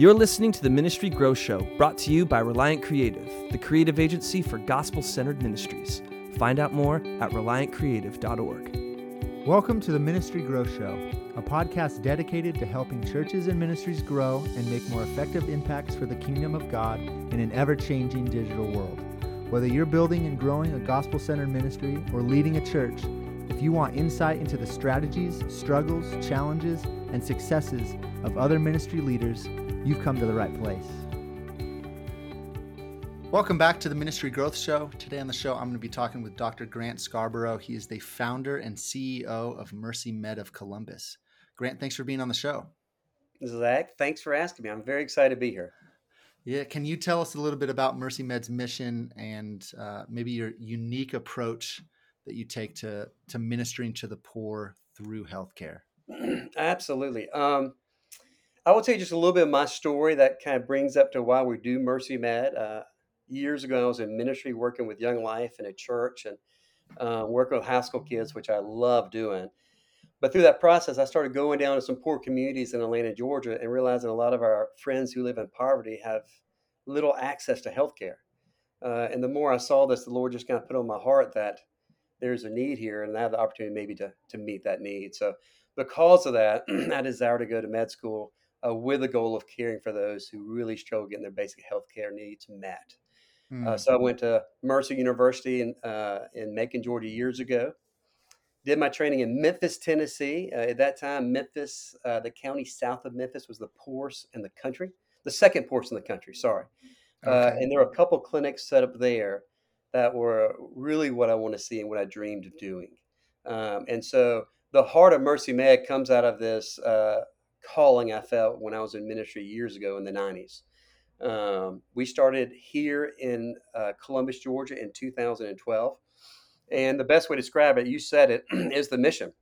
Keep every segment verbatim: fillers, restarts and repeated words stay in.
You're listening to the Ministry Grow Show, brought to you by Reliant Creative, the creative agency for gospel-centered ministries. Find out more at reliant creative dot org. Welcome to the Ministry Grow Show, a podcast dedicated to helping churches and ministries grow and make more effective impacts for the kingdom of God in an ever-changing digital world. Whether you're building and growing a gospel-centered ministry or leading a church, if you want insight into the strategies, struggles, challenges, and successes of other ministry leaders, you've come to the right place. Welcome back to the Ministry Growth Show. Today on the show, I'm going to be talking with Doctor Grant Scarborough. He is the founder and C E O of Mercy Med of Columbus. Grant, thanks for being on the show. Zach, thanks for asking me. I'm very excited to be here. Yeah, can you tell us a little bit about Mercy Med's mission and uh, maybe your unique approach that you take to, to ministering to the poor through healthcare? Absolutely. Um, I will tell you just a little bit of my story that kind of brings up to why we do Mercy Med. Uh, years ago, I was in ministry working with Young Life in a church and uh, working with high school kids, which I love doing. But through that process, I started going down to some poor communities in Atlanta, Georgia, and realizing a lot of our friends who live in poverty have little access to healthcare. Uh, and the more I saw this, the Lord just kind of put on my heart that there's a need here, and I have the opportunity maybe to, to meet that need. So because of that, I desire to go to med school uh, with the goal of caring for those who really struggle getting their basic healthcare needs met. Mm. Uh, so I went to Mercer University in, uh, in Macon, Georgia years ago. Did my training in Memphis, Tennessee. Uh, at that time, Memphis, uh, the county south of Memphis, was the poorest in the country, the second poorest in the country, sorry. Uh, Okay. and there were a couple clinics set up there that were really what I want to see and what I dreamed of doing. Um, and so the heart of Mercy Med comes out of this uh, calling I felt when I was in ministry years ago in the nineties. Um, we started here in uh, Columbus, Georgia in two thousand twelve. And the best way to describe it, you said it, is the mission.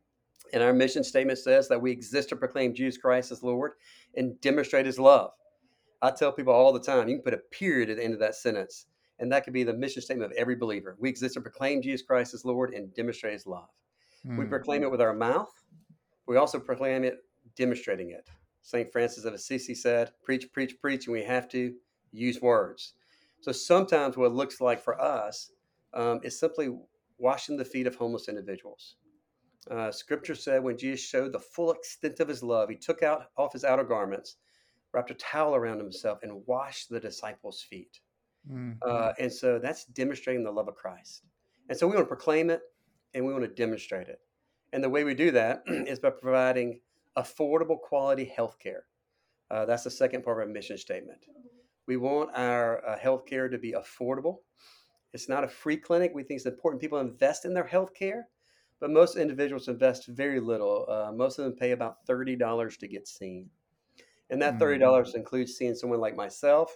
And our mission statement says that we exist to proclaim Jesus Christ as Lord and demonstrate his love. I tell people all the time, you can put a period at the end of that sentence, and that could be the mission statement of every believer. We exist to proclaim Jesus Christ as Lord and demonstrate his love. Mm. We proclaim it with our mouth. We also proclaim it demonstrating it. Saint Francis of Assisi said, preach, preach, preach, and we have to use words. So sometimes what it looks like for us um, is simply washing the feet of homeless individuals. Uh, scripture said when Jesus showed the full extent of his love, he took out off his outer garments, wrapped a towel around himself, and washed the disciples' feet. Mm. Uh, and so that's demonstrating the love of Christ. And so we want to proclaim it and we want to demonstrate it. And the way we do that is by providing affordable quality health care. Uh, that's the second part of our mission statement. We want our uh, health care to be affordable. It's not a free clinic. We think it's important people invest in their health care, but most individuals invest very little. Uh, most of them pay about thirty dollars to get seen. And that thirty dollars mm. includes seeing someone like myself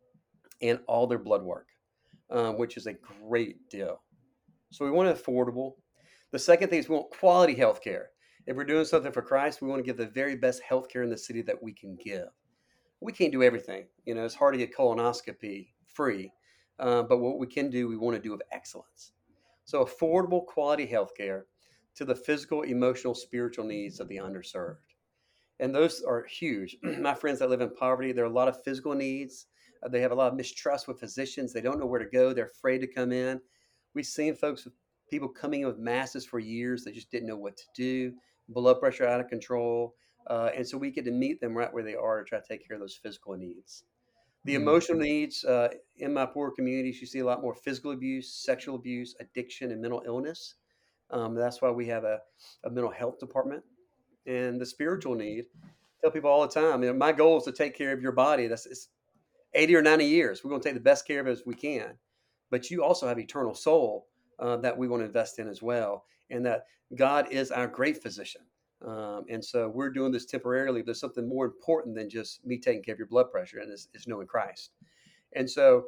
and all their blood work, um, which is a great deal. So we want it affordable. The second thing is we want quality health care. If we're doing something for Christ, we want to give the very best health care in the city that we can give. We can't do everything. You know, it's hard to get colonoscopy free, uh, but what we can do, we want to do with excellence. So affordable quality health care to the physical, emotional, spiritual needs of the underserved. And those are huge. My friends that live in poverty, there are a lot of physical needs. Uh, they have a lot of mistrust with physicians. They don't know where to go. They're afraid to come in. We've seen folks, people coming in with masses for years. They just didn't know what to do. Blood pressure out of control. Uh, and so we get to meet them right where they are to try to take care of those physical needs. The Mm. emotional needs uh, in my poor communities, you see a lot more physical abuse, sexual abuse, addiction, and mental illness. Um, that's why we have a, a mental health department. And the spiritual need, I tell people all the time, you know, my goal is to take care of your body. That's it's eighty or ninety years. We're going to take the best care of it as we can. But you also have eternal soul uh, that we want to invest in as well. And that God is our great physician. Um, and so we're doing this temporarily. There's something more important than just me taking care of your blood pressure, and it's, it's knowing Christ. And so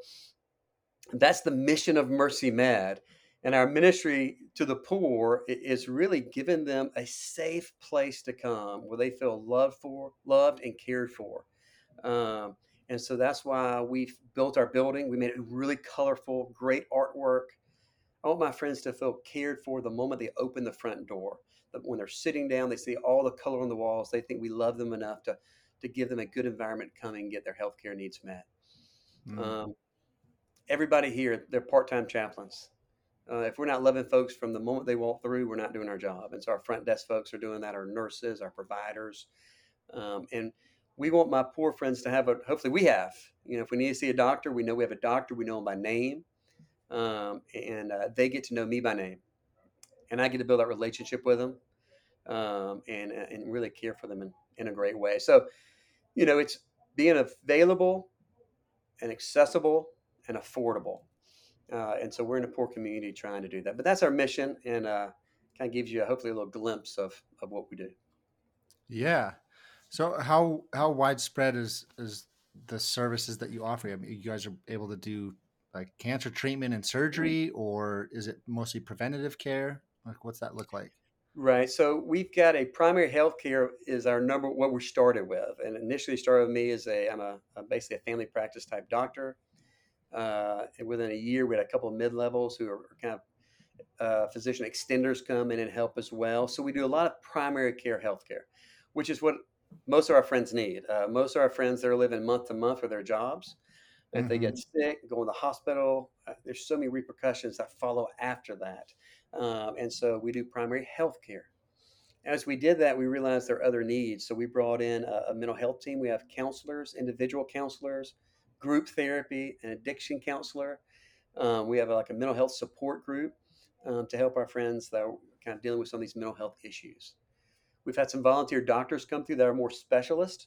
that's the mission of Mercy Med. And our ministry to the poor is really giving them a safe place to come where they feel loved for, loved and cared for. Um, and so that's why we've built our building. We made it really colorful, great artwork. I want my friends to feel cared for the moment they open the front door. That when they're sitting down, they see all the color on the walls. They think we love them enough to to give them a good environment to come and get their healthcare needs met. Mm. Um, everybody here, they're part-time chaplains. Uh, if we're not loving folks from the moment they walk through, we're not doing our job. And so our front desk folks are doing that, our nurses, our providers. Um, and we want my poor friends to have a, hopefully we have, you know, if we need to see a doctor, we know we have a doctor, we know them by name. Um, and uh, they get to know me by name. And I get to build that relationship with them um, and, and really care for them in, in a great way. So, you know, it's being available and accessible and affordable. Uh, and so we're in a poor community trying to do that. But that's our mission, and uh, kind of gives you hopefully a little glimpse of, of what we do. Yeah. So how how widespread is is the services that you offer? I mean, you guys are able to do like cancer treatment and surgery, or is it mostly preventative care? Like, what's that look like? Right. So we've got a primary health care is our number, what we started with. And initially started with me as a, I'm a, I'm basically a family practice type doctor. Uh, and within a year, we had a couple of mid-levels who are kind of uh, physician extenders come in and help as well. So we do a lot of primary care healthcare, which is what most of our friends need. Uh, most of our friends, they're living month to month with their jobs. If they get sick, go in the hospital, uh, there's so many repercussions that follow after that. Um, and so we do primary health care. As we did that, we realized there are other needs. So we brought in a, a mental health team. We have counselors, individual counselors, group therapy, an addiction counselor. Um, we have a, like a mental health support group um, to help our friends that are kind of dealing with some of these mental health issues. We've had some volunteer doctors come through that are more specialist.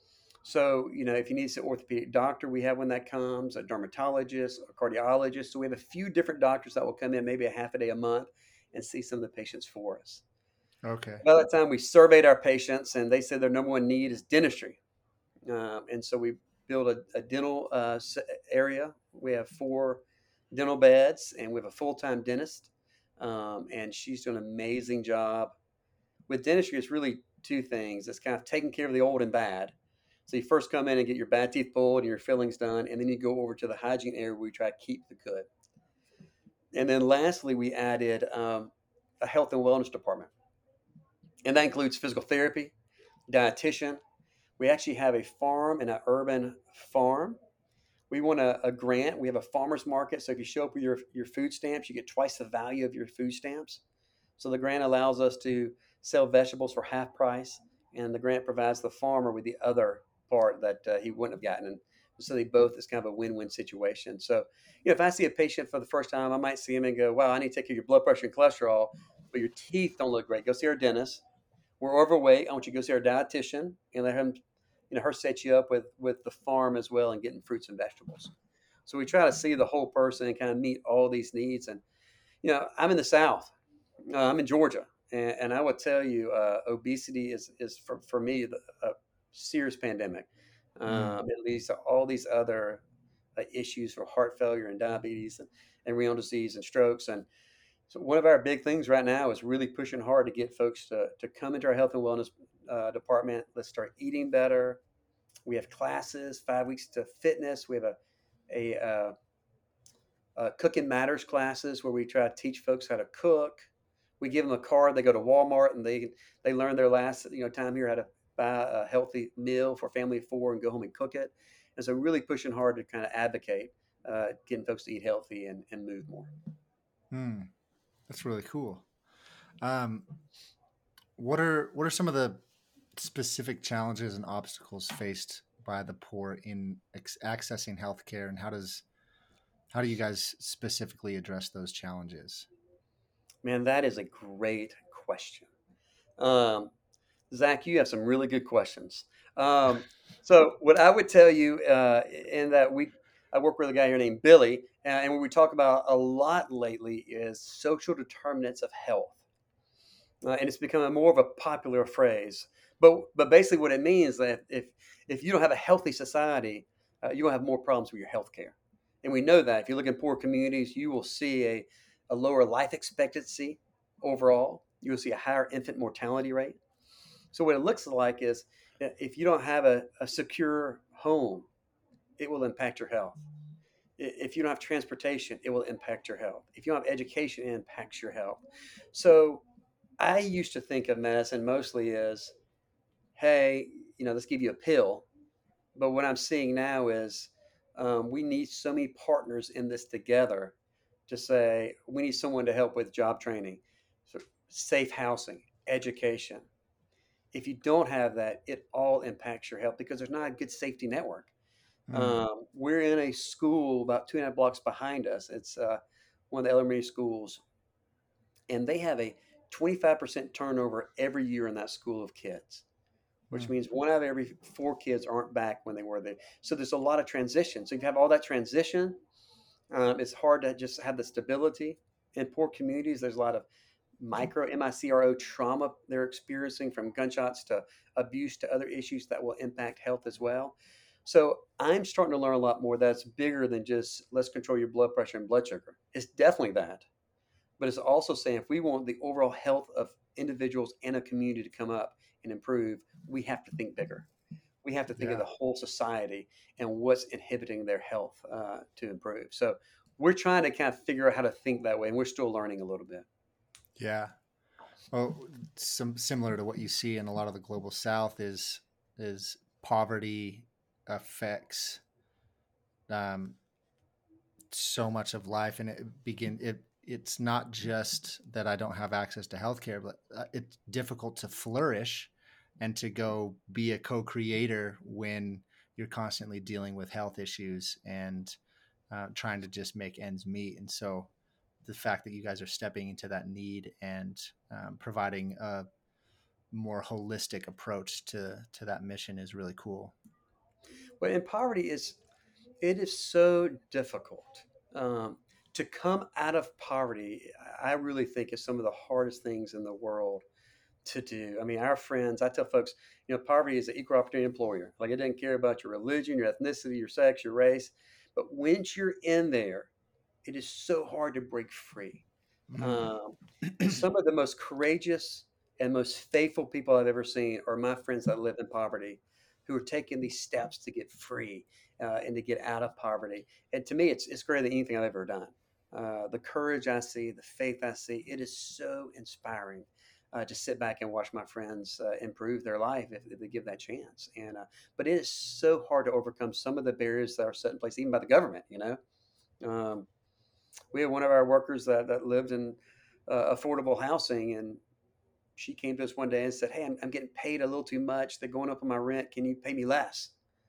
So, you know, if you need an orthopedic doctor, we have one that comes, a dermatologist, a cardiologist. So we have a few different doctors that will come in maybe a half a day a month and see some of the patients for us. Okay. By that time, we surveyed our patients, and they said their number one need is dentistry. Um, and so we built a, a dental uh, area. We have four dental beds, and we have a full-time dentist. Um, and she's doing an amazing job. With dentistry, it's really two things. It's kind of taking care of the old and bad. So you first come in and get your bad teeth pulled and your fillings done, and then you go over to the hygiene area where we try to keep the good. And then lastly, we added um, a health and wellness department. And that includes physical therapy, dietitian. We actually have a farm and an urban farm. We want a, a grant. We have a farmer's market. So if you show up with your, your food stamps, you get twice the value of your food stamps. So the grant allows us to sell vegetables for half price, and the grant provides the farmer with the other part that uh, he wouldn't have gotten. And so they both is kind of a win-win situation. So, you know, if I see a patient for the first time, I might see him and go, wow, I need to take care of your blood pressure and cholesterol, but your teeth don't look great. Go see our dentist. We're overweight. I want you to go see our dietitian and let him, you know, her set you up with, with the farm as well and getting fruits and vegetables. So we try to see the whole person and kind of meet all these needs. And, you know, I'm in the South. Uh, I'm in Georgia. And, and I would tell you, uh, obesity is, is for, for me, a serious pandemic. Um, mm. It leads to all these other uh, issues for heart failure and diabetes and, and renal disease and strokes. And so one of our big things right now is really pushing hard to get folks to, to come into our health and wellness uh, department. Let's start eating better. We have classes, five weeks to fitness. We have a, a, uh, a Cooking Matters classes where we try to teach folks how to cook. We give them a card. They go to Walmart and they they learn their last you know time here how to buy a healthy meal for a family of four and go home and cook it. And so really pushing hard to kind of advocate uh, getting folks to eat healthy and, and move more. Hmm. That's really cool. Um, what are what are some of the specific challenges and obstacles faced by the poor in ex- accessing healthcare, and how does how do you guys specifically address those challenges? Man, that is a great question. Um, Zach, you have some really good questions. Um, so what I would tell you uh, in that we, I work with a guy here named Billy, and what we talk about a lot lately is social determinants of health. Uh, and it's becoming more of a popular phrase. But but basically what it means is that if, if you don't have a healthy society, uh, you're going to have more problems with your health care. And we know that. If you look in poor communities, you will see a, a lower life expectancy overall. You will see a higher infant mortality rate. So what it looks like is if you don't have a, a secure home, it will impact your health. If you don't have transportation, it will impact your health. If you don't have education, it impacts your health. So I used to think of medicine mostly as, hey, you know, let's give you a pill. But what I'm seeing now is um, we need so many partners in this together to say we need someone to help with job training, so safe housing, education. If you don't have that, it all impacts your health because there's not a good safety network. Mm. Um, we're in a school about two and a half blocks behind us. It's uh, one of the elementary schools, and they have a twenty-five percent turnover every year in that school of kids, which Mm. means one out of every four kids aren't back when they were there. So there's a lot of transition. So if you have all that transition, um, it's hard to just have the stability. In poor communities, there's a lot of micro M I C R O trauma they're experiencing, from gunshots to abuse to other issues that will impact health as well. So I'm starting to learn a lot more that's bigger than just let's control your blood pressure and blood sugar. It's definitely that. But it's also saying if we want the overall health of individuals and a community to come up and improve, we have to think bigger. We have to think of Yeah. the whole society and what's inhibiting their health uh, to improve. So we're trying to kind of figure out how to think that way, and we're still learning a little bit. Yeah. Well, some similar to what you see in a lot of the global South is is poverty affects um, so much of life, and it begin it. It's not just that I don't have access to healthcare, but uh, it's difficult to flourish and to go be a co-creator when you're constantly dealing with health issues and uh, trying to just make ends meet. And so the fact that you guys are stepping into that need and um, providing a more holistic approach to to that mission is really cool. But in poverty is it is so difficult um, to come out of poverty. I really think is some of the hardest things in the world to do. I mean, our friends, I tell folks, you know, poverty is an equal opportunity employer. Like it doesn't care about your religion, your ethnicity, your sex, your race. But once you're in there, it is so hard to break free. Mm. Um, and some of the most courageous and most faithful people I've ever seen are my friends that live in poverty, who are taking these steps to get free uh, and to get out of poverty. And to me, it's it's greater than anything I've ever done. Uh, the courage I see, the faith I see, it is so inspiring. Uh, to sit back and watch my friends uh, improve their life if, if they give that chance. And uh, but it is so hard to overcome some of the barriers that are set in place, even by the government. You know, um, we had one of our workers that, that lived in uh, affordable housing, and she came to us one day and said, "Hey, I'm, I'm getting paid a little too much. They're going up on my rent. Can you pay me less?"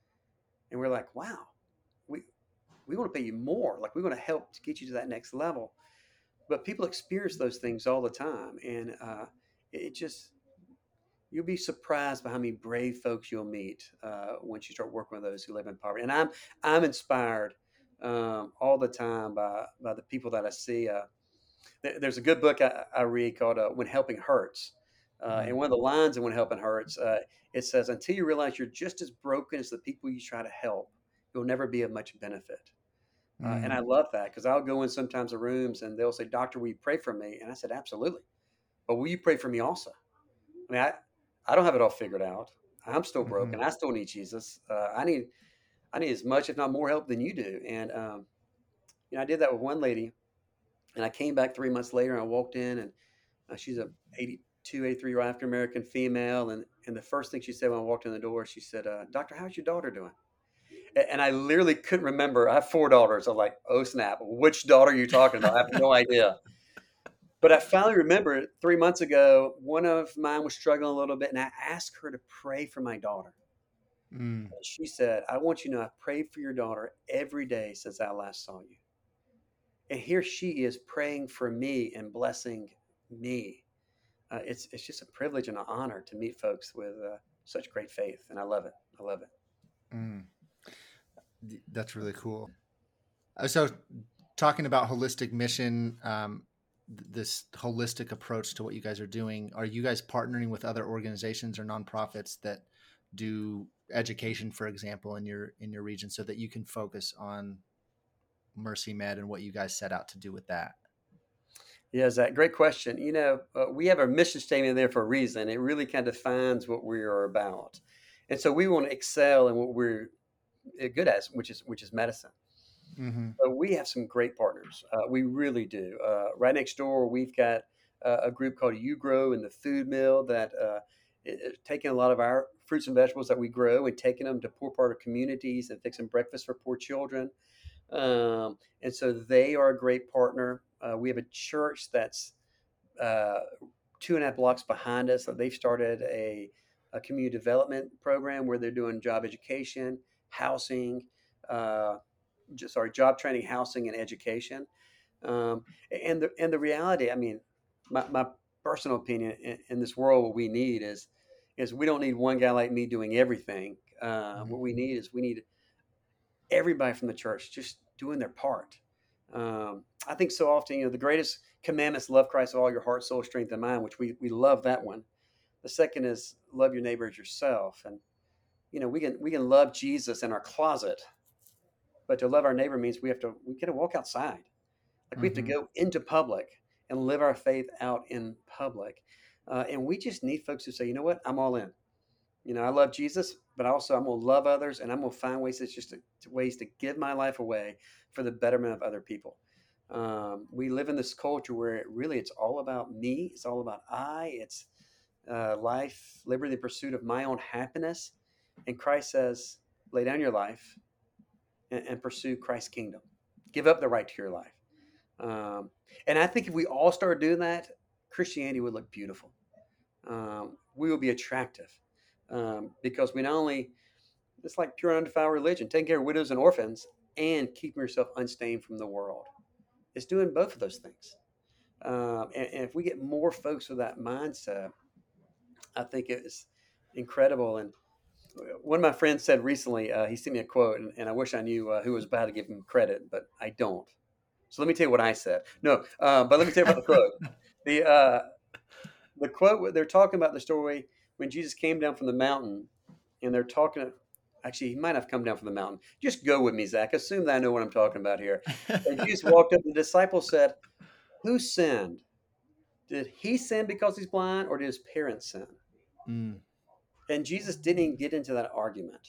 And we're like, "Wow, we we want to pay you more. Like we want to help to get you to that next level." But people experience those things all the time, and uh, it just you'll be surprised by how many brave folks you'll meet uh, once you start working with those who live in poverty. And I'm I'm inspired um, all the time by by the people that I see. Uh, there, there's a good book I, I read called uh, "When Helping Hurts," uh, Mm. and one of the lines in "When Helping Hurts" uh, it says, "Until you realize you're just as broken as the people you try to help, you'll never be of much benefit." Uh, and Mm. I love that because I'll go in sometimes to rooms and they'll say, "Doctor, will you pray for me?" And I said, "Absolutely, but will you pray for me also?" I mean, I, I don't have it all figured out. I'm still Mhm. broken. I still need Jesus. Uh, I need I need as much, if not more, help than you do. And um, you know, I did that with one lady, and I came back three months later, and I walked in, and uh, she's a eighty-two, eighty-three year old African American female, and and the first thing she said when I walked in the door, she said, uh, "Doctor, how's your daughter doing?" A- And I literally couldn't remember. I have four daughters. I'm like, "Oh snap! Which daughter are you talking about?" I have no idea. But I finally remember three months ago, one of mine was struggling a little bit, and I asked her to pray for my daughter. Mm. She said, "I want you to know I've prayed for your daughter every day since I last saw you." And here she is praying for me and blessing me. Uh, it's it's just a privilege and an honor to meet folks with uh, such great faith, and I love it. I love it. Mm. Th- That's really cool. Uh, So, talking about holistic mission, um, th- this holistic approach to what you guys are doing, are you guys partnering with other organizations or nonprofits that do education, for example, in your in your region, so that you can focus on Mercy Med and what you guys set out to do with that? Yeah, Zach, great question. You know, uh, we have our mission statement there for a reason. It really kind of defines what we are about, and so we want to excel in what we're uh, good at, which is which is medicine. Mm-hmm. So we have some great partners. Uh, we really do. Uh, right next door, we've got uh, a group called You Grow in the Food Mill that uh, is taking a lot of our fruits and vegetables that we grow and taking them to poor part of communities and fixing breakfast for poor children. Um, and so they are a great partner. Uh, we have a church that's uh, two and a half blocks behind us. So they've started a, a community development program where they're doing job education, housing, uh, j- sorry, job training, housing, and education. Um, and the and the reality, I mean, my, my personal opinion in, in this world, what we need is is we don't need one guy like me doing everything. Uh, what we need is we need everybody from the church just doing their part. Um, I think so often, you know, the greatest commandments: love Christ with all your heart, soul, strength, and mind. Which we we love that one. The second is love your neighbor as yourself, and you know we can we can love Jesus in our closet, but to love our neighbor means we have to we got to walk outside. Like we have to Mm-hmm. go into public and live our faith out in public. Uh, and we just need folks who say, you know what, I'm all in. You know, I love Jesus, but also I'm going to love others and I'm going to find ways that's just to, to ways to give my life away for the betterment of other people. Um, we live in this culture where it really it's all about me. It's all about I. It's uh, life, liberty, the pursuit of my own happiness. And Christ says, lay down your life and, and pursue Christ's kingdom. Give up the right to your life. Um, and I think if we all started doing that, Christianity would look beautiful. Um, we would be attractive um, because we not only, it's like pure and undefiled religion, taking care of widows and orphans and keeping yourself unstained from the world. It's doing both of those things. Um, and, and if we get more folks with that mindset, I think it's incredible. And one of my friends said recently, uh, he sent me a quote, and, and I wish I knew uh, who was about to give him credit, but I don't. So let me tell you what I said. No, uh, but let me tell you about the quote. The uh, the quote they're talking about the story when Jesus came down from the mountain, and they're talking. Actually, he might have come down from the mountain. Just go with me, Zach. Assume that I know what I'm talking about here. And Jesus walked up. The disciples said, "Who sinned? Did he sin because he's blind, or did his parents sin?" Mm. And Jesus didn't even get into that argument.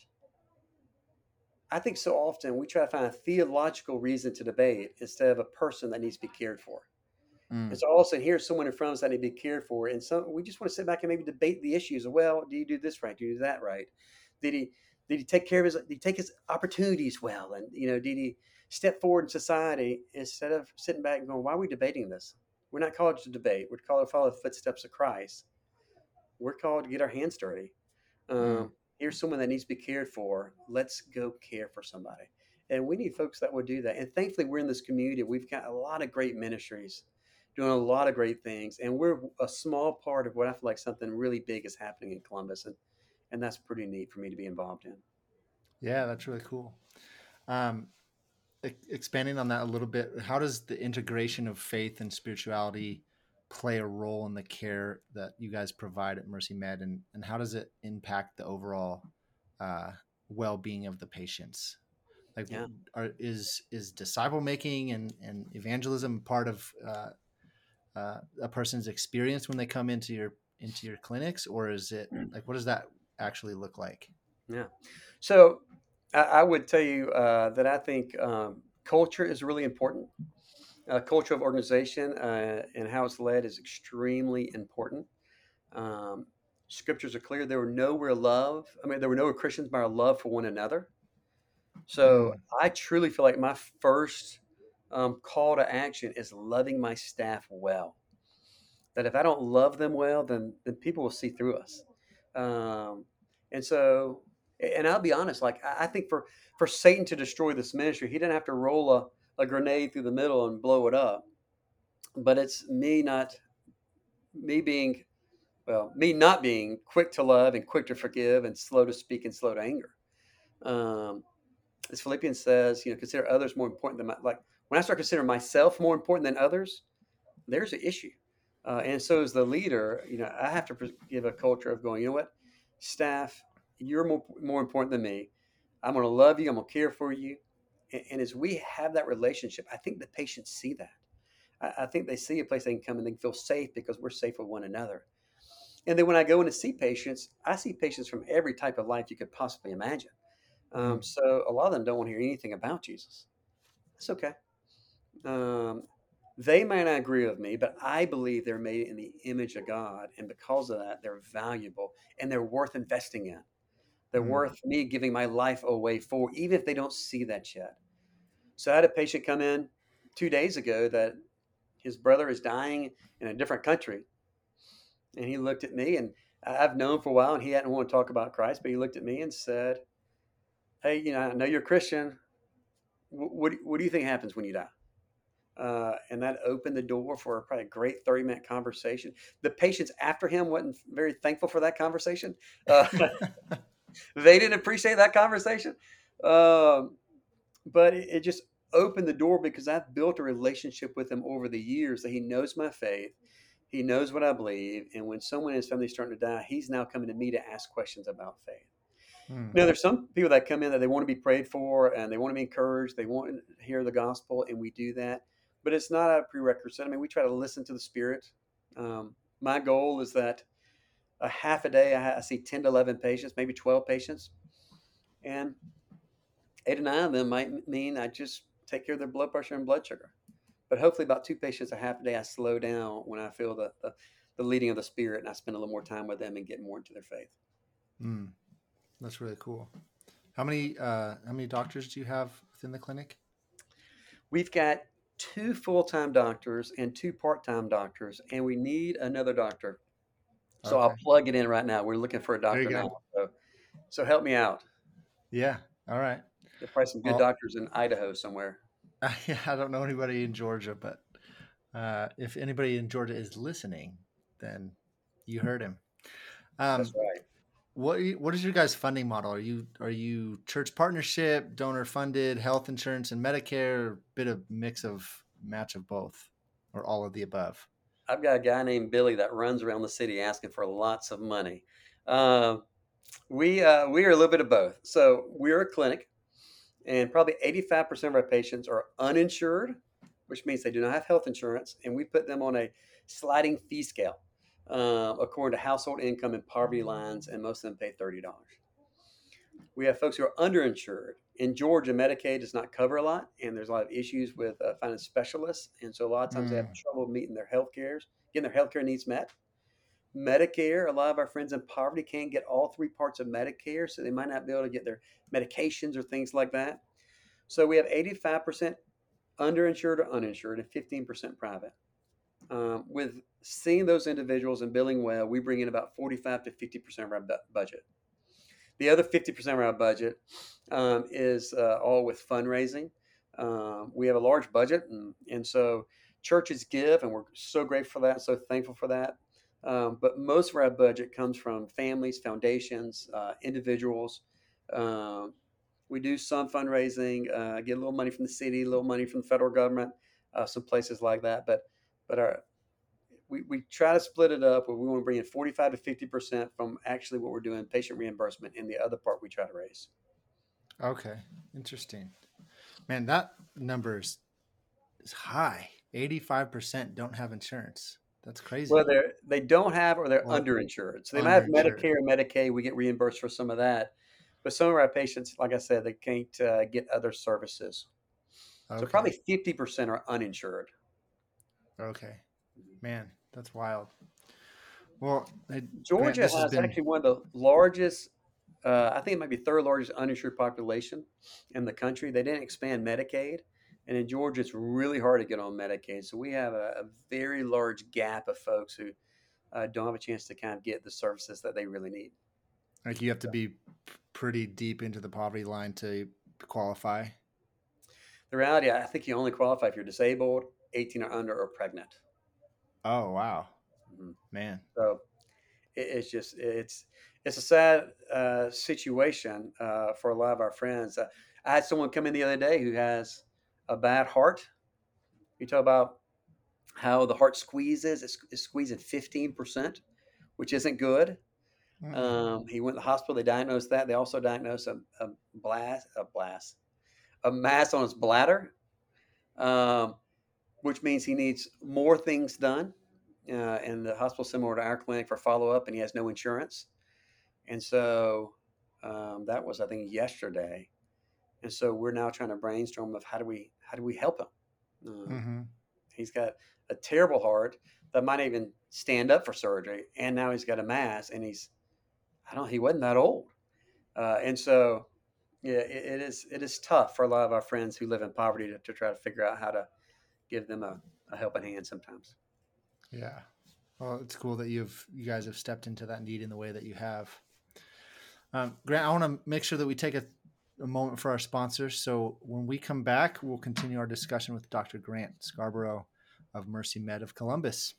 I think so often we try to find a theological reason to debate instead of a person that needs to be cared for. Mm. And so all of a sudden, here's someone in front of us that need to be cared for, and so we just want to sit back and maybe debate the issues. Well, did he do this right? Did he do that right? Did he did he take care of his? Did he take his opportunities well? And you know, did he step forward in society instead of sitting back and going, "Why are we debating this? We're not called to debate. We're called to follow the footsteps of Christ. We're called to get our hands dirty. Mm. Um, here's someone that needs to be cared for. Let's go care for somebody." And we need folks that will do that. And thankfully, we're in this community. We've got a lot of great ministries doing a lot of great things. And we're a small part of what I feel like something really big is happening in Columbus. And, and that's pretty neat for me to be involved in. Yeah, that's really cool. Um, e- expanding on that a little bit, how does the integration of faith and spirituality play a role in the care that you guys provide at Mercy Med, and, and how does it impact the overall uh, well-being of the patients? Like, Yeah. are, is is disciple making and, and evangelism part of uh, uh, a person's experience when they come into your into your clinics, or is it like, what does that actually look like? Yeah. So I, I would tell you uh, that I think um, culture is really important. Uh, culture of organization uh, and how it's led is extremely important. Um, scriptures are clear. There were nowhere love. I mean, there were nowhere Christians by our love for one another. So Mm. I truly feel like my first um, call to action is loving my staff well. That if I don't love them well, then then people will see through us. Um, and so, and I'll be honest, like I I think for for Satan to destroy this ministry, he didn't have to roll a, a grenade through the middle and blow it up. But it's me not me being well, me not being quick to love and quick to forgive and slow to speak and slow to anger. Um, as Philippians says, you know, consider others more important than my, like when I start considering myself more important than others, there's an issue. Uh, and so as the leader, you know, I have to give a culture of going, you know what, staff, you're more, more important than me. I'm going to love you. I'm going to care for you. And, and as we have that relationship, I think the patients see that. I, I think they see a place they can come and they can feel safe because we're safe with one another. And then when I go in to see patients, I see patients from every type of life you could possibly imagine. Um, Mm. so a lot of them don't want to hear anything about Jesus. That's okay. Um, They may not agree with me, but I believe they're made in the image of God. And because of that, they're valuable and they're worth investing in. They're Mm. worth me giving my life away for, even if they don't see that yet. So I had a patient come in two days ago that his brother is dying in a different country. And he looked at me, and I've known for a while, and he hadn't want to talk about Christ, but he looked at me and said, "Hey, you know, I know you're a Christian. What, what, what do you think happens when you die?" Uh, and that opened the door for probably a great thirty minute conversation. The patients after him wasn't very thankful for that conversation. Uh, they didn't appreciate that conversation. Um, but it, it just opened the door because I've built a relationship with him over the years that he knows my faith. He knows what I believe. And when someone in his family is starting to die, he's now coming to me to ask questions about faith. Mm. Now, there's some people that come in that they want to be prayed for and they want to be encouraged. They want to hear the gospel, and we do that. But it's not a prerequisite. I mean, we try to listen to the Spirit. Um, my goal is that a half a day, I, I see ten to eleven patients, maybe twelve patients. And eight to nine of them might mean I just take care of their blood pressure and blood sugar. But hopefully, about two patients a half a day, I slow down when I feel the, the, the leading of the Spirit, and I spend a little more time with them and get more into their faith. Mm. That's really cool. How many uh, how many doctors do you have within the clinic? We've got two full-time doctors and two part-time doctors, and we need another doctor. So Okay. I'll plug it in right now. We're looking for a There doctor you go. now. So, so help me out. Yeah. All right. There's probably some good Well, doctors in Idaho somewhere. I, I don't know anybody in Georgia, but uh, if anybody in Georgia is listening, then you heard him. Um, That's right. what what is your guys' funding model? Are you are you church partnership, donor funded, health insurance, and Medicare, or a bit of mix of match of both, or all of the above? I've got a guy named Billy that runs around the city asking for lots of money. Um, we uh, we are a little bit of both. So we're a clinic, and probably eighty-five percent of our patients are uninsured, which means they do not have health insurance, and we put them on a sliding fee scale uh, according to household income and poverty lines, and most of them pay thirty dollars. We have folks who are underinsured. In Georgia, Medicaid does not cover a lot, and there's a lot of issues with uh, finding specialists, and so a lot of times they have Mm. trouble meeting their health cares, getting their health care needs met. Medicare, a lot of our friends in poverty can't get all three parts of Medicare, so they might not be able to get their medications or things like that. So we have eighty-five percent underinsured or uninsured and fifteen percent private. Um, with seeing those individuals and billing well, we bring in about forty-five to fifty percent of our bu- budget. The other fifty percent of our budget um, is uh, all with fundraising. Um, we have a large budget, and, and so churches give, and we're so grateful for that, so thankful for that. Um, but most of our budget comes from families, foundations, uh, individuals. Um, we do some fundraising, uh, get a little money from the city, a little money from the federal government, uh, some places like that. But but our we, we try to split it up where we want to bring in forty-five to fifty percent from actually what we're doing, patient reimbursement, and the other part we try to raise. Okay, interesting. Man, that number is, is high. eighty-five percent don't have insurance. That's crazy. Well, they're, they don't have or they're Or underinsured. So they might have underinsured. Medicare and Medicaid. We get reimbursed for some of that. But some of our patients, like I said, they can't uh, get other services. So Okay. probably fifty percent are uninsured. Okay. Man, that's wild. Well, I, Georgia Grant, this has, has been actually one of the largest, uh, I think it might be third largest uninsured population in the country. They didn't expand Medicaid. And in Georgia, it's really hard to get on Medicaid. So we have a, a very large gap of folks who uh, don't have a chance to kind of get the services that they really need. like you have to be p- pretty deep into the poverty line to qualify. The reality, I think you only qualify if you're disabled, eighteen or under, or pregnant. Oh, wow. Mhm. Man. So it, it's just it's it's a sad uh, situation uh, for a lot of our friends. Uh, I had someone come in the other day who has a bad heart. You talk about how the heart squeezes; it's, it's squeezing fifteen percent, which isn't good. Mm. Um, he went to the hospital. They diagnosed that. They also diagnosed a, a blast, a blast, a mass on his bladder, um, which means he needs more things done. Uh, and the hospital sent him over to our clinic for follow up, and he has no insurance. And so um, that was, I think, yesterday. And so we're now trying to brainstorm of how do we how do we help him. Um, Mm-hmm. He's got a terrible heart that might even stand up for surgery. And now he's got a mass, and he's, I don't, he wasn't that old. Uh, and so, yeah, it, it is, it is tough for a lot of our friends who live in poverty to, to try to figure out how to give them a, a helping hand sometimes. Yeah. Well, it's cool that you've, you guys have stepped into that need in the way that you have. Um, Grant, I want to make sure that we take a, a moment for our sponsors. So when we come back, we'll continue our discussion with Doctor Grant Scarborough of Mercy Med of Columbus.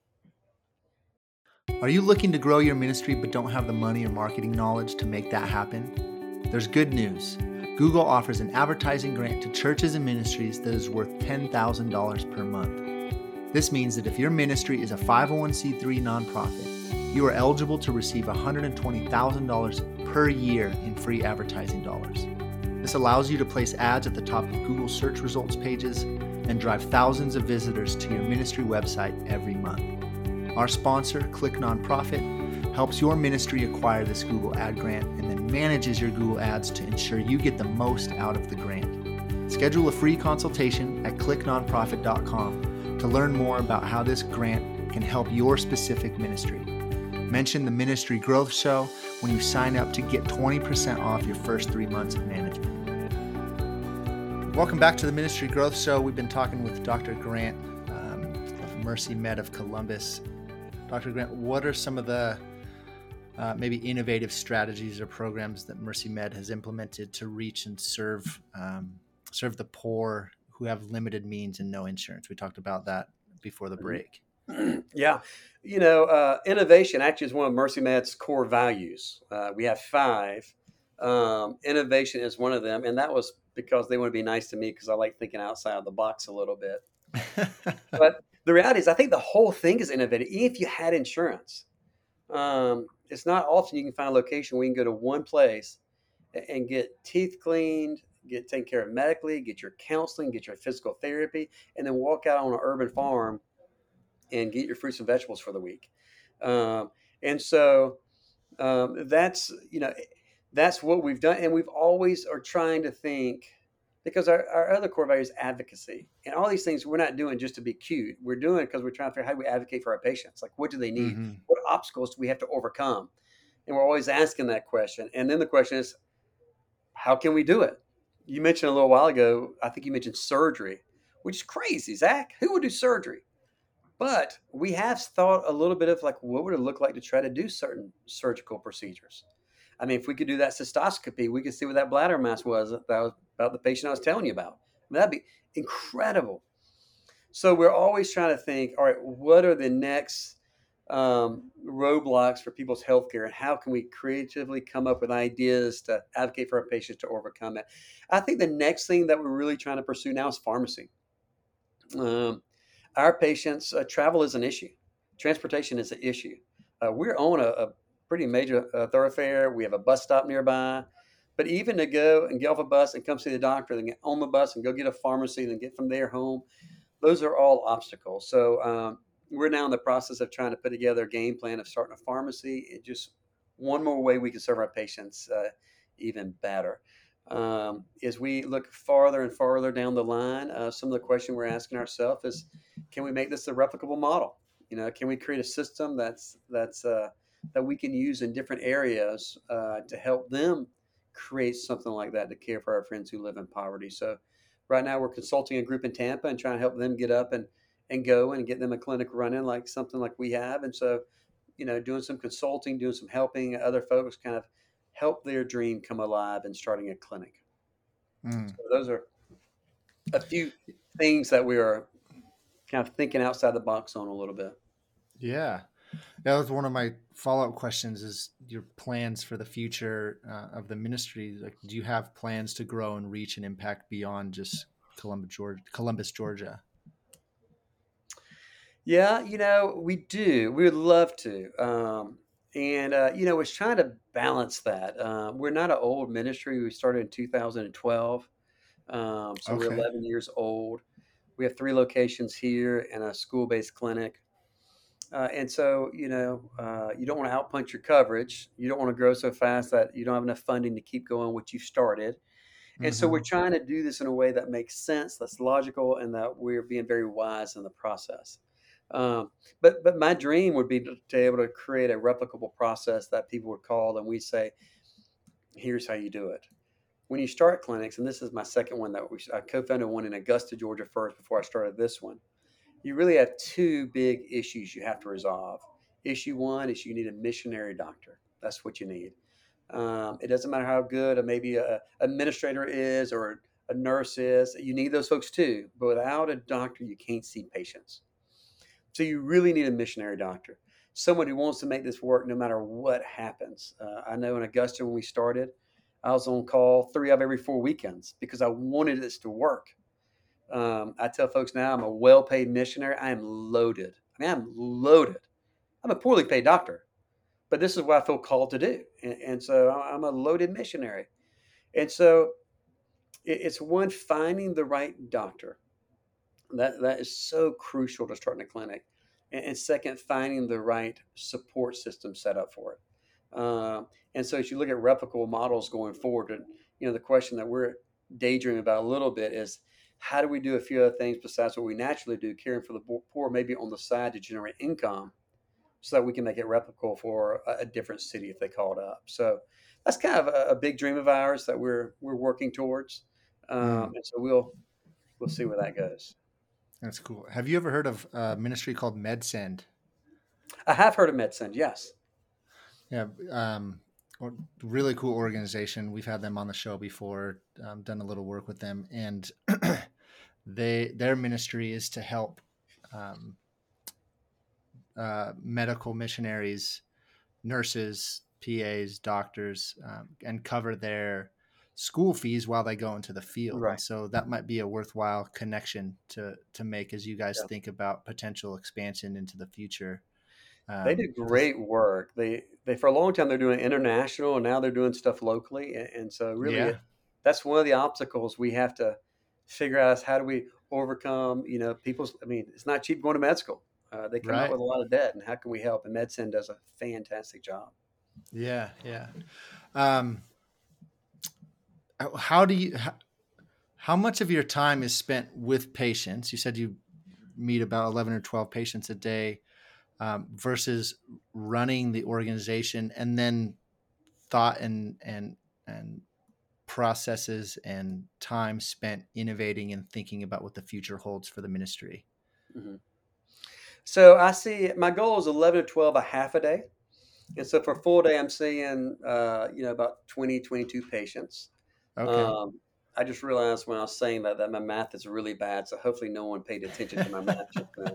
Are you looking to grow your ministry but don't have the money or marketing knowledge to make that happen? There's good news. Google offers an advertising grant to churches and ministries that is worth ten thousand dollars per month. This means that if your ministry is a five oh one c three nonprofit, you are eligible to receive one hundred twenty thousand dollars per year in free advertising dollars. This allows you to place ads at the top of Google search results pages and drive thousands of visitors to your ministry website every month. Our sponsor, Click Nonprofit, helps your ministry acquire this Google ad grant and then manages your Google ads to ensure you get the most out of the grant. Schedule a free consultation at click nonprofit dot com to learn more about how this grant can help your specific ministry. Mention the Ministry Growth Show when you sign up to get twenty percent off your first three months of management. Welcome back to the Ministry Growth Show. We've been talking with Doctor Grant um, of Mercy Med of Columbus. Doctor Grant, what are some of the uh, maybe innovative strategies or programs that Mercy Med has implemented to reach and serve um, serve the poor who have limited means and no insurance? We talked about that before the break. Yeah. You know, uh, innovation actually is one of Mercy Med's core values. Uh, we have five. Um, innovation is one of them. And that was because they want to be nice to me because I like thinking outside of the box a little bit. But the reality is I think the whole thing is innovative. Even if you had insurance, um, it's not often you can find a location where you can go to one place and get teeth cleaned, get taken care of medically, get your counseling, get your physical therapy, and then walk out on an urban farm and get your fruits and vegetables for the week. Um, and so um, that's, you know, that's what we've done. And we've always are trying to think, because our, our other core value is advocacy. And all these things we're not doing just to be cute. We're doing it because we're trying to figure out how do we advocate for our patients? Like, what do they need? Mm-hmm. What obstacles do we have to overcome? And we're always asking that question. And then the question is, how can we do it? You mentioned a little while ago, I think you mentioned surgery, which is crazy, Zach. Who would do surgery? But we have thought a little bit of like, what would it look like to try to do certain surgical procedures? I mean, if we could do that cystoscopy, we could see what that bladder mass was. That was about the patient I was telling you about. I mean, that'd be incredible. So we're always trying to think, all right, what are the next um, roadblocks for people's healthcare, and how can we creatively come up with ideas to advocate for our patients to overcome it? I think the next thing that we're really trying to pursue now is pharmacy. Um, our patients, uh, travel is an issue. Transportation is an issue. Uh, we're on a, a pretty major uh, thoroughfare. We have a bus stop nearby. But even to go and get off a bus and come see the doctor, then get on the bus and go get a pharmacy, then get from there home, those are all obstacles. So um, we're now in the process of trying to put together a game plan of starting a pharmacy. It just one more way we can serve our patients uh, even better. Um, as we look farther and farther down the line, uh, some of the questions we're asking ourselves is, can we make this a replicable model? You know, can we create a system that's that's uh, that we can use in different areas uh, to help them create something like that to care for our friends who live in poverty? So right now we're consulting a group in Tampa and trying to help them get up and, and go and get them a clinic running like something like we have. And so, you know, doing some consulting, doing some helping other folks kind of help their dream come alive and starting a clinic. Mm. So those are a few things that we are kind of thinking outside the box on a little bit. Yeah. That was one of my follow-up questions, is your plans for the future uh, of the ministry. Like, do you have plans to grow and reach and impact beyond just Columbus, Georgia? Columbus, Georgia? Yeah, you know, we do. We would love to. Um, and, uh, you know, we're trying to balance that. Uh, we're not an old ministry. We started in two thousand twelve. Um, so okay. We're eleven years old. We have three locations here and a school-based clinic. Uh, and so, you know, uh, you don't want to outpunch your coverage. You don't want to grow so fast that you don't have enough funding to keep going what you started. And so we're Mm-hmm. trying to do this in a way that makes sense, that's logical, and that we're being very wise in the process. Um, but but my dream would be to, to be able to create a replicable process that people would call and we say, here's how you do it. When you start clinics, and this is my second one that we, I co-founded one in Augusta, Georgia first before I started this one. You really have two big issues you have to resolve. Issue one is you need a missionary doctor. That's what you need. Um, it doesn't matter how good a, maybe a administrator is or a nurse is. You need those folks too. But without a doctor, you can't see patients. So you really need a missionary doctor, someone who wants to make this work no matter what happens. Uh, I know in Augusta when we started, I was on call three of every four weekends because I wanted this to work. Um, I tell folks now I'm a well-paid missionary. I am loaded. I mean, I'm loaded. I'm a poorly paid doctor, but this is what I feel called to do. And, and so I'm a loaded missionary. And so it, it's one, finding the right doctor. That that is so crucial to starting a clinic. And, and second, finding the right support system set up for it. Um, and so as you look at replicable models going forward, and you know the question that we're daydreaming about a little bit is how do we do a few other things besides what we naturally do, caring for the poor, maybe on the side to generate income, so that we can make it replicable for a, a different city if they call it up. So that's kind of a, a big dream of ours that we're we're working towards. Um, Mm, and so we'll we'll see where that goes. that's cool. Have you ever heard of a ministry called MedSend? I have heard of MedSend, yes. Yeah, um, or- really cool organization. We've had them on the show before, um, done a little work with them, and they their ministry is to help um, uh, medical missionaries, nurses, P As, doctors, um, and cover their school fees while they go into the field. And Right. so that might be a worthwhile connection to to make as you guys Yeah. think about potential expansion into the future. They do Um, 'cause- great work. They they for a long time they're doing international, and now they're doing stuff locally. And, and so really, yeah, it, that's one of the obstacles we have to figure out is how do we overcome. You know, people's. I mean, it's not cheap going to med school. Uh, they come out right. with a lot of debt, and how can we help? And MedSend does a fantastic job. Yeah, yeah. Um, how do you? How, how much of your time is spent with patients? You said you meet about eleven or twelve patients a day. Um, versus running the organization, and then thought and and and processes and time spent innovating and thinking about what the future holds for the ministry. hmm So I see my goal is eleven to twelve a half a day. And so for a full day, I'm seeing, uh, you know, about twenty, twenty-two patients. Okay. Um, I just realized when I was saying that, that my math is really bad. So hopefully no one paid attention to my math just then.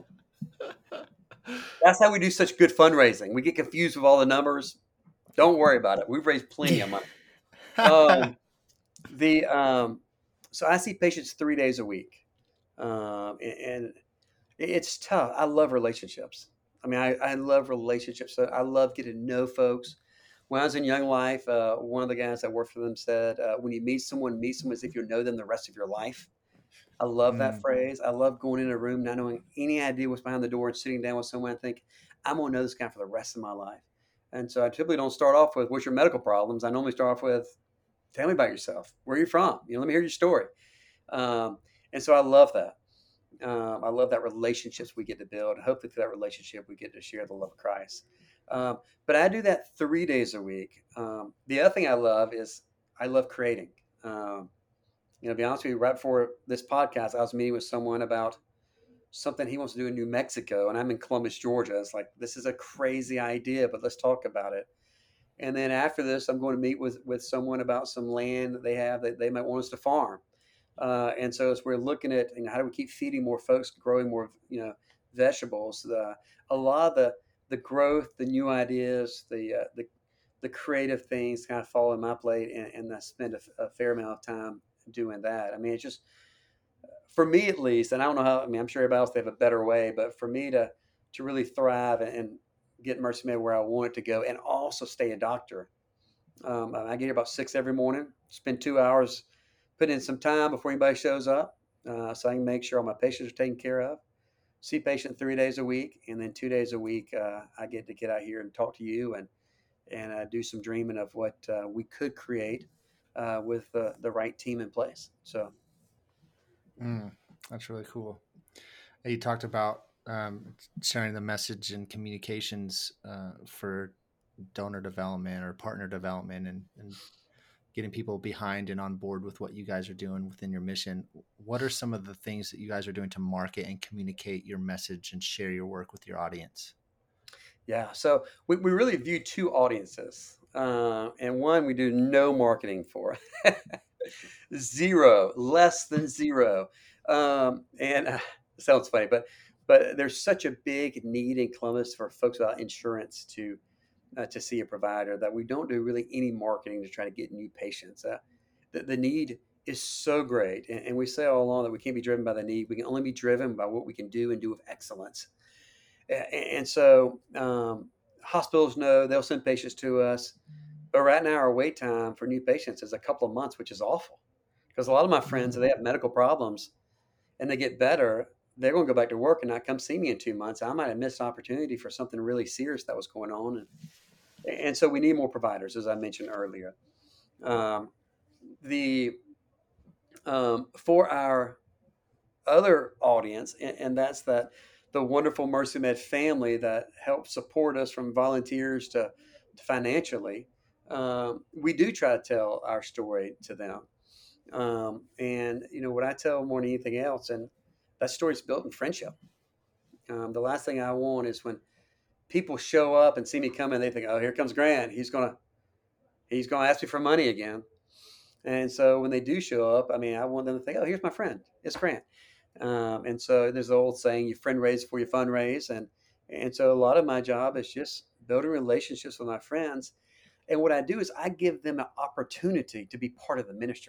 That's how we do such good fundraising. We get confused with all the numbers. Don't worry about it. We've raised plenty of money. Um, the um, so I see patients three days a week, um, and, and it's tough. I love relationships. I mean, I, I love relationships. So I love getting to know folks. When I was in Young Life, uh, one of the guys that worked for them said, uh, "When you meet someone, meet someone as if you know them the rest of your life." I love that Mm, phrase. I love going in a room not knowing any idea what's behind the door and sitting down with someone and think, I'm going to know this guy for the rest of my life. And so I typically don't start off with, what's your medical problems? I normally start off with, tell me about yourself. Where are you from? You know, let me hear your story. Um, and so I love that. Um, I love that relationships we get to build. Hopefully through that relationship, we get to share the love of Christ. Um, but I do that three days a week. Um, the other thing I love is I love creating. Um, you know, to be honest with you, right before this podcast, I was meeting with someone about something he wants to do in New Mexico, and I'm in Columbus, Georgia. It's like, this is a crazy idea, but let's talk about it. And then after this, I'm going to meet with with someone about some land that they have that they might want us to farm. Uh, and so as we're looking at, you know, how do we keep feeding more folks, growing more, you know, vegetables, the, a lot of the the growth, the new ideas, the uh, the the creative things kind of fall in my plate, and, and I spend a, a fair amount of time doing that. I mean, it's just for me at least, and I don't know how. I mean, I'm sure everybody else they have a better way, but for me to to really thrive and, and get Mercy Med where I want it to go, and also stay a doctor. Um, I get here about six every morning. Spend two hours, put in some time before anybody shows up, uh, so I can make sure all my patients are taken care of. See patient three days a week, and then two days a week, uh, I get to get out here and talk to you and and uh, do some dreaming of what uh, we could create uh, with the, the right team in place. So, Mm, that's really cool. You talked about um, sharing the message and communications uh, for donor development or partner development, and, and getting people behind and on board with what you guys are doing within your mission. What are some of the things that you guys are doing to market and communicate your message and share your work with your audience? yeah, so we, we really view two audiences. Uh, and one we do no marketing for. Zero, less than zero. Um, and uh, it sounds funny, but but there's such a big need in Columbus for folks without insurance to uh, to see a provider that we don't do really any marketing to try to get new patients. Uh, the, the need is so great, and, and we say all along that we can't be driven by the need. We can only be driven by what we can do and do with excellence. And, and so um, hospitals know they'll send patients to us, but right now our wait time for new patients is a couple of months, which is awful. Because a lot of my friends, if they have medical problems and they get better, they're going to go back to work and not come see me in two months. I might have missed an opportunity for something really serious that was going on. And, and so we need more providers, as I mentioned earlier. Um, the um, for our other audience, and, and that's that the wonderful MercyMed family that helps support us from volunteers to, to financially, um, we do try to tell our story to them. Um, and you know what I tell more than anything else, and that story's built in friendship. Um, the last thing I want is when people show up and see me coming, they think, "Oh, here comes Grant. He's gonna he's gonna ask me for money again." And so when they do show up, I mean, I want them to think, "Oh, here's my friend. It's Grant." Um, and so there's the old saying, "You friend raise before you fundraise," and and so a lot of my job is just building relationships with my friends. And what I do is I give them an opportunity to be part of the ministry.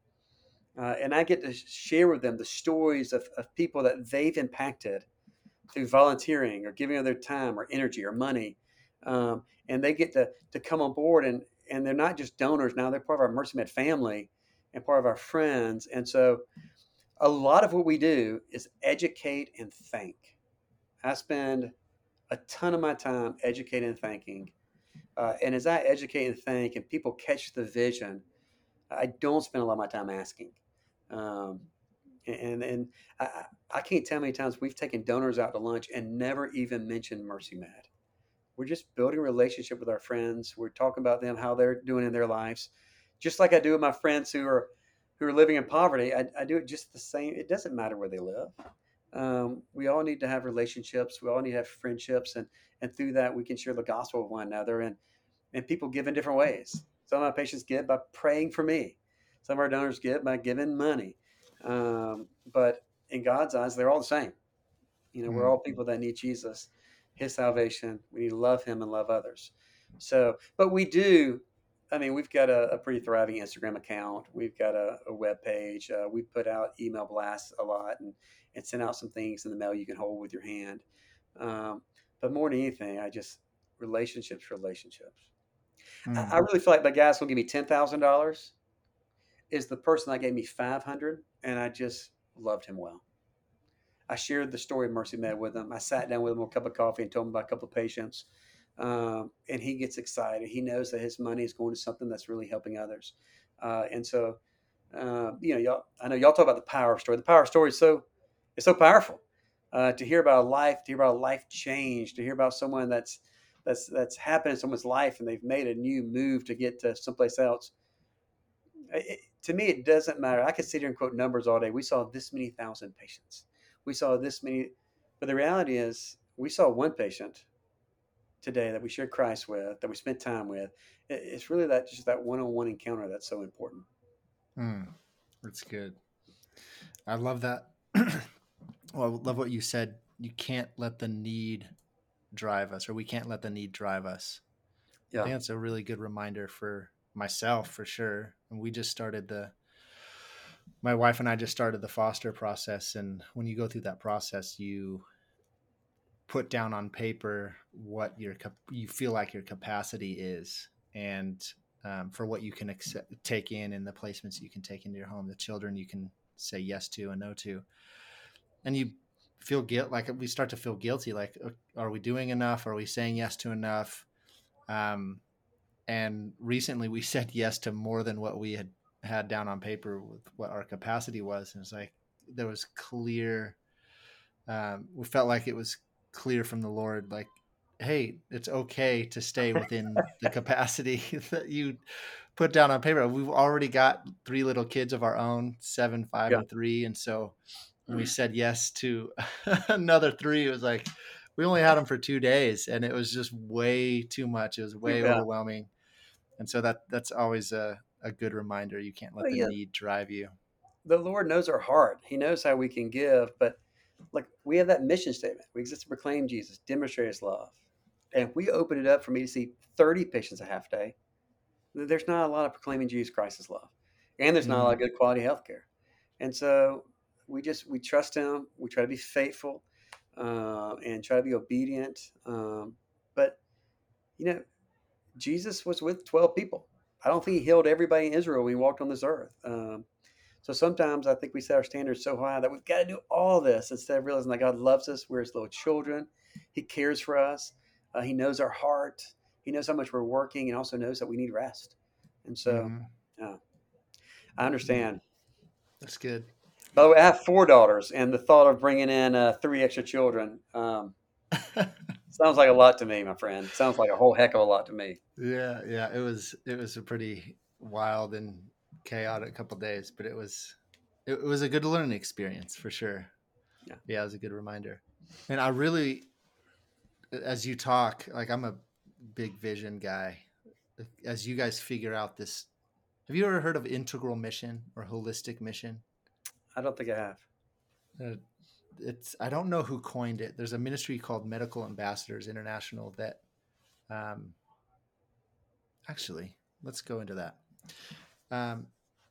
Uh, and I get to share with them the stories of, of people that they've impacted through volunteering or giving of their time or energy or money. Um, and they get to, to come on board, and, and they're not just donors now, they're part of our MercyMed family and part of our friends. And so a lot of what we do is educate and thank. I spend a ton of my time educating and thanking. Uh, and as I educate and thank and people catch the vision, I don't spend a lot of my time asking. Um, and and I, I can't tell how many times we've taken donors out to lunch and never even mentioned MercyMed. We're just building a relationship with our friends. We're talking about them, how they're doing in their lives, just like I do with my friends who are who are living in poverty. I, I do it just the same. It doesn't matter where they live. Um, we all need to have relationships. We all need to have friendships, and and through that we can share the gospel with one another. And and people give in different ways. Some of my patients give by praying for me. Some of our donors give by giving money. Um, but in God's eyes, they're all the same. You know, we're all people that need Jesus, His salvation. We need to love Him and love others. So, but we do. I mean, we've got a, a pretty thriving Instagram account. We've got a, a web page. Uh, we put out email blasts a lot and and send out some things in the mail you can hold with your hand. Um, but more than anything, I just relationships, relationships. I, I Mm. really feel like the guy that's gonna give me ten thousand dollars is the person that gave me five hundred, and I just loved him well. I shared the story of MercyMed with him. I sat down with him with a cup of coffee and told him about a couple of patients. Um, and he gets excited. He knows that his money is going to something that's really helping others. Uh, and so, uh, you know, y'all, I know y'all talk about the power of story. The power of story is so, it's so powerful. Uh, to hear about a life, to hear about a life change, to hear about someone that's that's that's happened in someone's life and they've made a new move to get to someplace else. It, to me, it doesn't matter. I could sit here and quote numbers all day. We saw this many thousand patients. We saw this many, but the reality is, we saw one patient today that we shared Christ with, that we spent time with. It's really that just that one-on-one encounter that's so important. Mm. That's good. I love that. Well, I love what you said. You can't let the need drive us, or we can't let the need drive us. I Yeah. think that's a really good reminder for myself, for sure. And we just started the, my wife and I just started the foster process. And when you go through that process, you put down on paper what your, you feel like your capacity is. And um, for what you can accept, take in, and the placements you can take into your home, the children you can say yes to and no to. And you feel guilt, like we start to feel guilty. Like, are we doing enough? Are we saying yes to enough? Um, and recently we said yes to more than what we had had down on paper with what our capacity was. And it's like, there was clear, um, we felt like it was clear from the Lord, like, hey, it's okay to stay within the capacity that you put down on paper. We've already got three little kids of our own, seven, five, Yeah. and three. And so when we said yes to another three, it was like, we only had them for two days and it was just way too much. It was way Yeah. overwhelming. And so that that's always a, a good reminder. You can't let Well, the yeah. need drive you. The Lord knows our heart. He knows how we can give, but like we have that mission statement. We exist to proclaim Jesus, demonstrate his love. And if we open it up for me to see thirty patients a half day, then there's not a lot of proclaiming Jesus Christ's love. And there's not a lot of good quality healthcare. And so we just, we trust him. We try to be faithful uh, and try to be obedient. Um, but, you know, Jesus was with twelve people. I don't think he healed everybody in Israel when he walked on this earth. Um, so sometimes I think we set our standards so high that we've got to do all this instead of realizing that God loves us. We're his little children. He cares for us. Uh, he knows our heart. He knows how much we're working and also knows that we need rest. And so Mm-hmm. uh, I understand. That's good. By the way, I have four daughters, and the thought of bringing in uh, three extra children um, sounds like a lot to me, my friend. Sounds like a whole heck of a lot to me. Yeah, yeah. It was it was a pretty wild and chaotic couple of days, but it was it, it was a good learning experience for sure. Yeah. Yeah, it was a good reminder. And I really, as you talk, like I'm a big vision guy. As you guys figure out this, have you ever heard of integral mission or holistic mission? I don't think I have. Uh, it's I don't know who coined it. There's a ministry called Medical Ambassadors International that um actually let's go into that. Um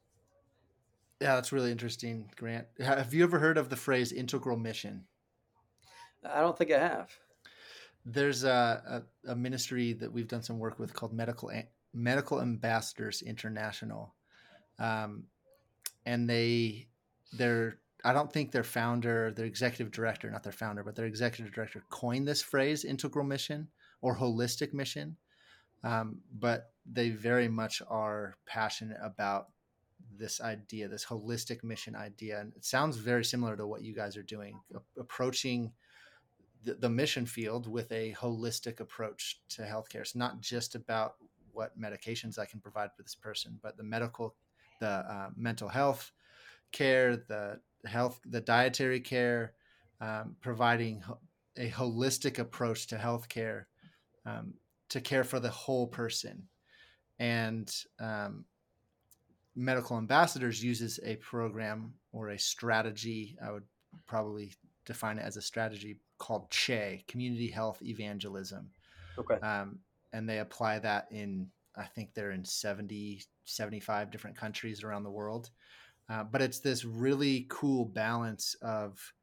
yeah, that's really interesting, Grant. Have you ever heard of the phrase integral mission? I don't think I have. There's a, a, a ministry that we've done some work with called Medical Medical Ambassadors International, um, and they they're I don't think their founder, their executive director, not their founder, but their executive director coined this phrase integral mission or holistic mission. Um, but they very much are passionate about this idea, this holistic mission idea. And it sounds very similar to what you guys are doing, a- approaching the, the mission field with a holistic approach to healthcare. It's not just about what medications I can provide for this person, but the medical, the uh, mental health care, the health, the dietary care, um, providing ho- a holistic approach to healthcare, um, to care for the whole person. And um, Medical Ambassadors uses a program or a strategy. I would probably define it as a strategy called C H E, Community Health Evangelism. Okay. Um, and they apply that in, I think they're in seventy, seventy-five different countries around the world. Uh, but it's this really cool balance of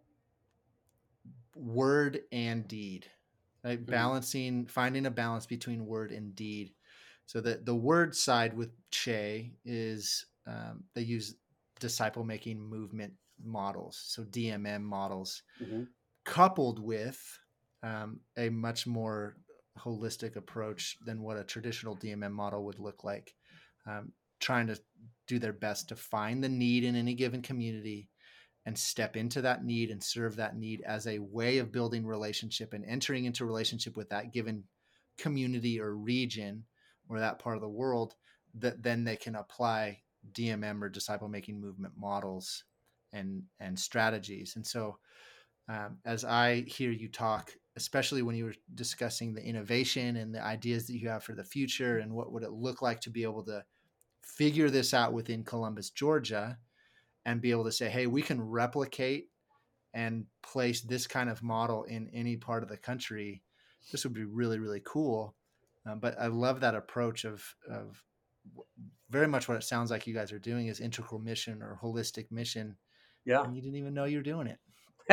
word and deed, right? Mm-hmm. Balancing, finding a balance between word and deed. So the, the word side with C H E is um, they use disciple making movement models. So D M M models, mm-hmm. coupled with um, a much more holistic approach than what a traditional D M M model would look like. Um, trying to do their best to find the need in any given community and step into that need and serve that need as a way of building relationship and entering into relationship with that given community or region or that part of the world, that then they can apply D M M or disciple making movement models and, and strategies. And so um, as I hear you talk, especially when you were discussing the innovation and the ideas that you have for the future and what would it look like to be able to figure this out within Columbus, Georgia, and be able to say, hey, we can replicate and place this kind of model in any part of the country. This would be really, really cool. Um, but I love that approach of, of very much what it sounds like you guys are doing is integral mission or holistic mission. Yeah. And you didn't even know you're doing it.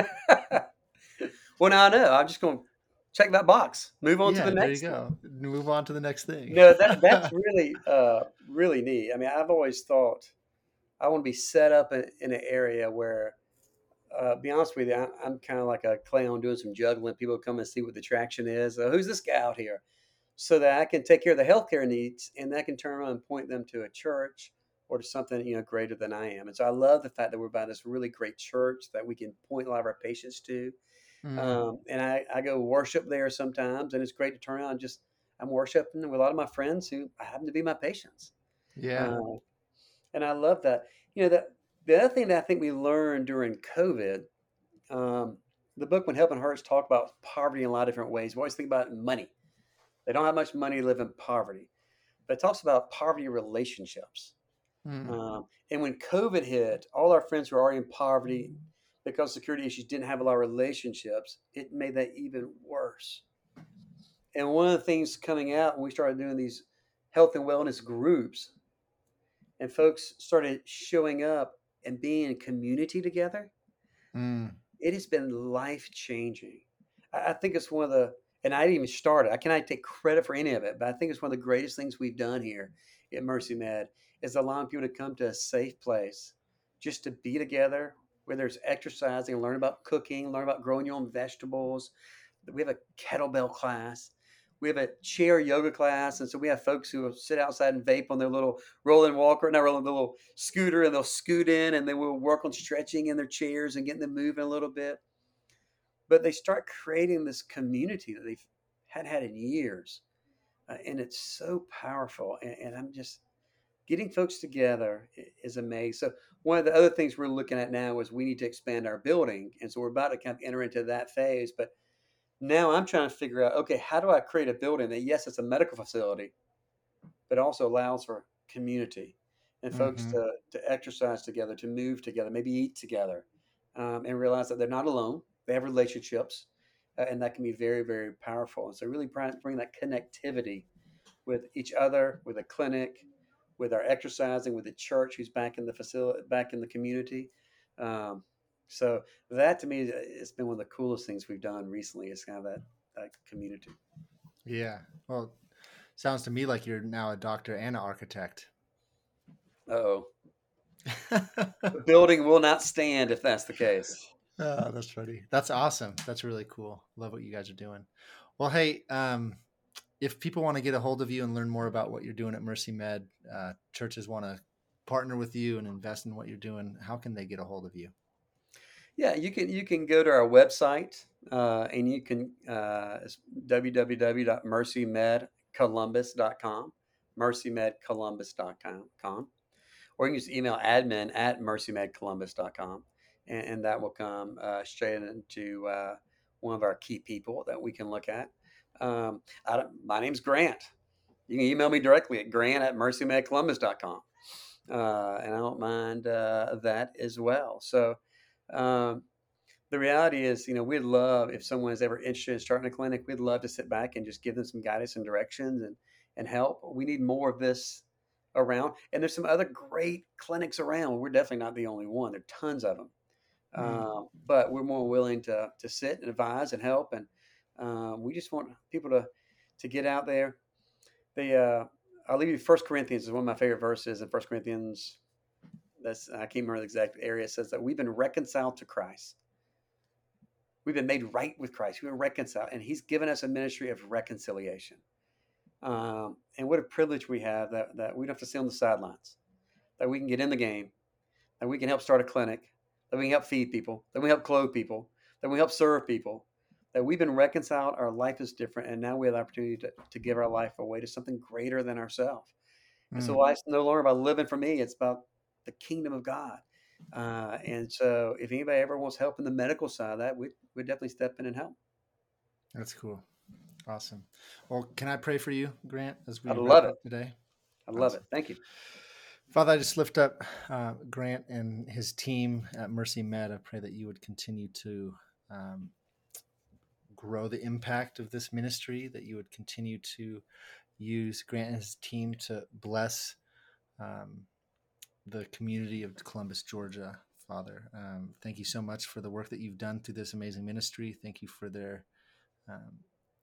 Well, now I know. I'm just going to check that box. Move on yeah, to the next there you go. thing. Move on to the next thing. No, that, that's really, uh, really neat. I mean, I've always thought I want to be set up in, in an area where, uh, be honest with you, I, I'm kind of like a clown doing some juggling. People come and see what the traction is. Uh, who's this guy out here? so that I can take care of the healthcare needs, and that can turn around and point them to a church or to something, you know, greater than I am. And so I love the fact that we're by this really great church that we can point a lot of our patients to. Mm, Um, and I, I go worship there sometimes, and it's great to turn around and just I'm worshiping with a lot of my friends who happen to be my patients. yeah. Uh, and I love that. You know, that the other thing that I think we learned during COVID, um, the book When Helping Hurts talk about poverty in a lot of different ways. We always think about money. They don't have much money to live in poverty, but it talks about poverty relationships. Mm, Um, and when COVID hit, all our friends who were already in poverty because security issues didn't have a lot of relationships. It made that even worse. And one of the things coming out when we started doing these health and wellness groups, and folks started showing up and being in community together, mm, it has been life changing. I, I think it's one of the, and I didn't even start it. I cannot take credit for any of it, but I think it's one of the greatest things we've done here at Mercy Med is allowing people to come to a safe place just to be together, whether it's exercising, learn about cooking, learn about growing your own vegetables. We have a kettlebell class. We have a chair yoga class. And so we have folks who will sit outside and vape on their little rolling walker, not rolling, the little scooter, and they'll scoot in and they will work on stretching in their chairs and getting them moving a little bit. But they start creating this community that they've hadn't had in years. Uh, and it's so powerful. And, and I'm just getting folks together is amazing. So one of the other things we're looking at now is we need to expand our building. And so we're about to kind of enter into that phase. But now I'm trying to figure out, okay, how do I create a building that, yes, it's a medical facility, but also allows for community and folks mm-hmm. to, to exercise together, to move together, maybe eat together, um, and realize that they're not alone. They have relationships, uh, and that can be very, very powerful. And so really bring that connectivity with each other, with a clinic, with our exercising, with the church who's back in the facility, back in the community. Um, so that to me, it's been one of the coolest things we've done recently is kind of that, that community. Yeah. Well, sounds to me like you're now a doctor and an architect. Uh-oh. The building will not stand if that's the case. Oh, that's funny. That's awesome. That's really cool. Love what you guys are doing. Well, hey, um, if people want to get a hold of you and learn more about what you're doing at Mercy Med, uh, churches want to partner with you and invest in what you're doing, how can they get a hold of you? Yeah, you can you can go to our website uh, and you can uh, it's w w w dot mercy med columbus dot com, mercy med columbus dot com, or you can just email admin at mercy med columbus dot com, and, and that will come uh, straight into uh, one of our key people that we can look at. Um, I don't, my name's Grant. You can email me directly at grant at mercy med columbus dot com, uh, and I don't mind uh, that as well. So. Um, the reality is, you know, we'd love if someone is ever interested in starting a clinic, we'd love to sit back and just give them some guidance and directions and, and help. We need more of this around. And there's some other great clinics around. We're definitely not the only one. There are tons of them. Mm. Uh, but we're more willing to, to sit and advise and help. And um, we just want people to, to get out there. The, uh, I'll leave you First Corinthians is one of my favorite verses in First Corinthians. That's, I can't remember the exact area. It says that we've been reconciled to Christ. We've been made right with Christ. We've been reconciled, and He's given us a ministry of reconciliation. Um, and what a privilege we have that, that we don't have to sit on the sidelines, that we can get in the game, that we can help start a clinic, that we can help feed people, that we help clothe people, that we help serve people, that we've been reconciled. Our life is different, and now we have the opportunity to, to give our life away to something greater than ourselves. And Mm. so life's no longer about living for me. It's about the kingdom of God. Uh, and so if anybody ever wants help in the medical side of that, we would definitely step in and help. That's cool. Awesome. Well, can I pray for you, Grant, as we I'd wrap love up it. today? I love Awesome. it. Thank you. Father, I just lift up uh, Grant and his team at Mercy Med. I pray that you would continue to um, grow the impact of this ministry, that you would continue to use Grant and his team to bless um, the community of Columbus, Georgia, Father. Um, thank you so much for the work that you've done through this amazing ministry. Thank you for their um,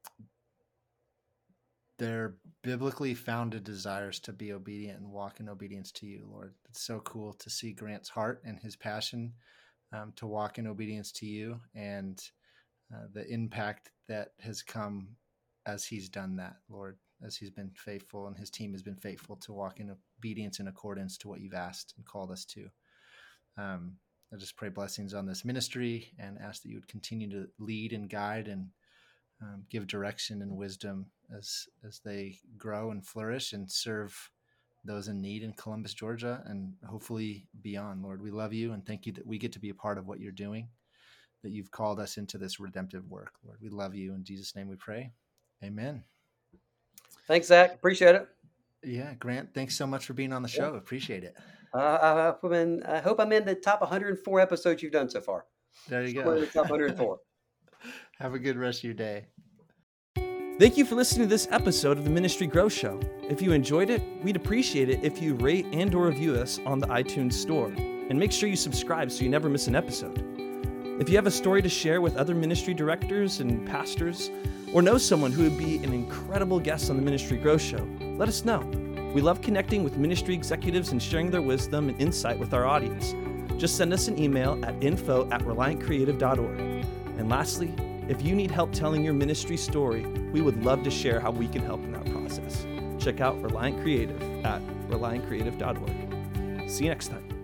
their biblically founded desires to be obedient and walk in obedience to you, Lord. It's so cool to see Grant's heart and his passion um, to walk in obedience to you, and uh, the impact that has come as he's done that, Lord, as he's been faithful and his team has been faithful to walk in obedience in accordance to what you've asked and called us to. Um, I just pray blessings on this ministry and ask that you would continue to lead and guide and um, give direction and wisdom as as they grow and flourish and serve those in need in Columbus, Georgia, and hopefully beyond. Lord, we love you and thank you that we get to be a part of what you're doing, that you've called us into this redemptive work. Lord, we love you. In Jesus' name we pray. Amen. Thanks, Zach. Appreciate it. Yeah, Grant, thanks so much for being on the show. Yeah. Appreciate it. Uh, I, hope I'm in, I hope I'm in the top one hundred four episodes you've done so far. There you Somewhere go. in the top one hundred four. Have a good rest of your day. Thank you for listening to this episode of the Ministry Grow Show. If you enjoyed it, we'd appreciate it if you rate and or review us on the iTunes store. And make sure you subscribe so you never miss an episode. If you have a story to share with other ministry directors and pastors, or know someone who would be an incredible guest on the Ministry Grow Show, let us know. We love connecting with ministry executives and sharing their wisdom and insight with our audience. Just send us an email at info at reliant creative dot org. And lastly, if you need help telling your ministry story, we would love to share how we can help in that process. Check out Reliant Creative at reliant creative dot org. See you next time.